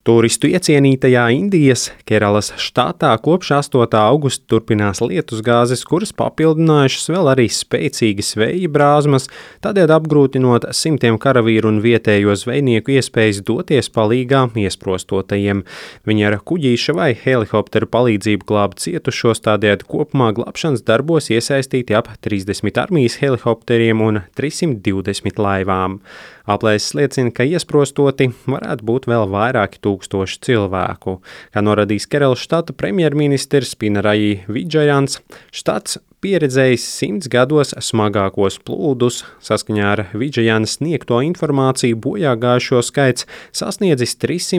Turistu iecienītajā Indijas Keralas štatā kopš 8. augusta turpinās lietusgāzes, kuras papildinājušas vēl arī spēcīgas vēja brāzmas, tādēļ apgrūtinot simtiem karavīru un vietējo zvejnieku iespējas doties palīgā iesprostotajiem. Viņi ar kuģīša vai helikopteru palīdzību glāba cietušos, tādēļ kopumā glābšanas darbos iesaistīti ap 30 armijas helikopteriem un 320 laivām. Aplēses liecina, ka iesprostoti varētu būt vēl vairāki tūkstoši cilvēku. Kā norādījis Keralas štata premjerministrs Pinaraji Vidžajans, štats pieredzējis 100 gados smagākos plūdus. Saskaņā ar Vidžajana sniegto informāciju bojāgājušo skaits sasniedzis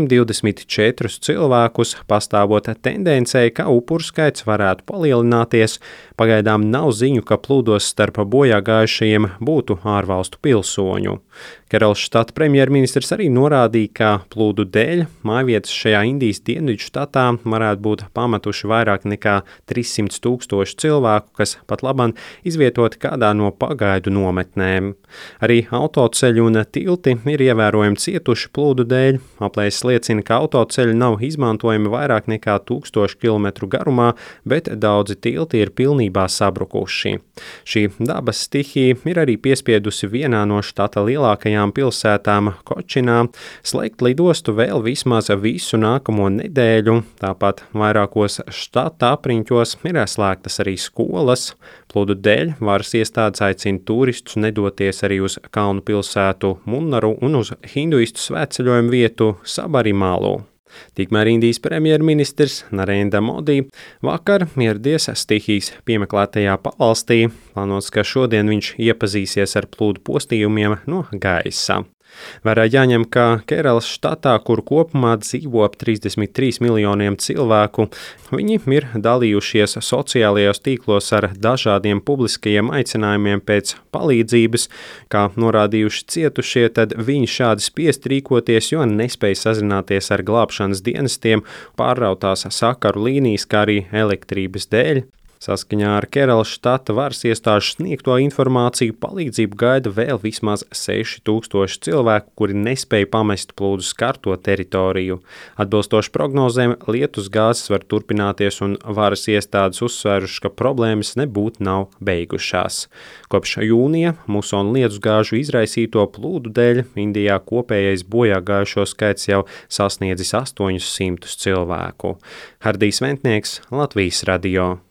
324 cilvēkus, pastāvot tendencei, ka upuru skaits varētu palielināties. Pagaidām nav ziņu, ka plūdos starp bojāgājušajiem būtu ārvalstu pilsoņu. Keralas štata premjerministrs arī norādīja, ka plūdu dēļ mājvietas šajā Indijas dienvidu štatā varētu būt pametuši vairāk nekā 300 000 cilvēku, kas pat labam izvietoti kādā no pagaidu nometnēm. Arī autoceļi un tilti ir ievērojami cietuši plūdu dēļ. Aplēses liecina, ka autoceļi nav izmantojami vairāk nekā 1000 km garumā, bet daudzi tilti ir pilnībā sabrukuši. Šī dabas stihija ir arī piespiedusi vienā no štata lielākajām pilsētām Kočinā slēgt lidostu vēl vismaz visu nākamo nedēļu. Tāpat vairākos štata apriņķos ir slēgtas arī skolas. Plūdu dēļ varas iestādes aicina turistus nedoties arī uz kalnu pilsētu Munnaru un uz hinduistu svētceļojumu vietu Sabarimalu. Tikmēr Indijas premjerministrs Narendra Modi vakar ieradies stihijas piemeklētajā pavalstī. Plānots, ka šodien viņš iepazīsies ar plūdu postījumiem no gaisa. Vērā jāņem, ka Keralas štatā, kur kopumā dzīvo ap 33 miljoniem cilvēku, viņi ir dalījušies sociālajos tīklos ar dažādiem publiskajiem aicinājumiem pēc palīdzības. Kā norādījuši cietušie, tad viņi šādi spiest rīkoties, jo nespēja sazināties ar glābšanas dienestiem, pārrautās sakaru līnijas, kā arī elektrības dēļ. Saskaņā ar Keralas štata varas iestāžu sniegto informāciju palīdzību gaida vēl vismaz 6000 cilvēku, kuri nespēja pamest plūdu skarto teritoriju. Atbilstoši prognozēm, lietusgāzes var turpināties un varas iestādes uzsvēruši, ka problēmas nebūtu nav beigušās. Kopš jūnija musonu lietusgāžu izraisīto plūdu dēļ Indijā kopējais bojāgājušo skaits jau sasniedzis 800 cilvēku. Hardijs Ventnieks, Latvijas radio.